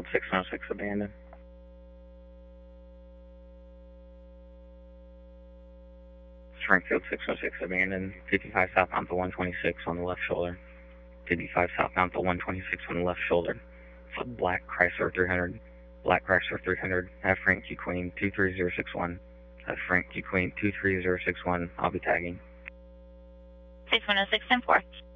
Springfield 606 abandoned. Springfield 606 abandoned. 55 southbound to 126 on the left shoulder. 55 southbound to 126 on the left shoulder. So Black Chrysler 300. Black Chrysler 300. Have Frank Q Queen 23061. Have Frank Q Queen 23061. I'll be tagging. 6106 10-4.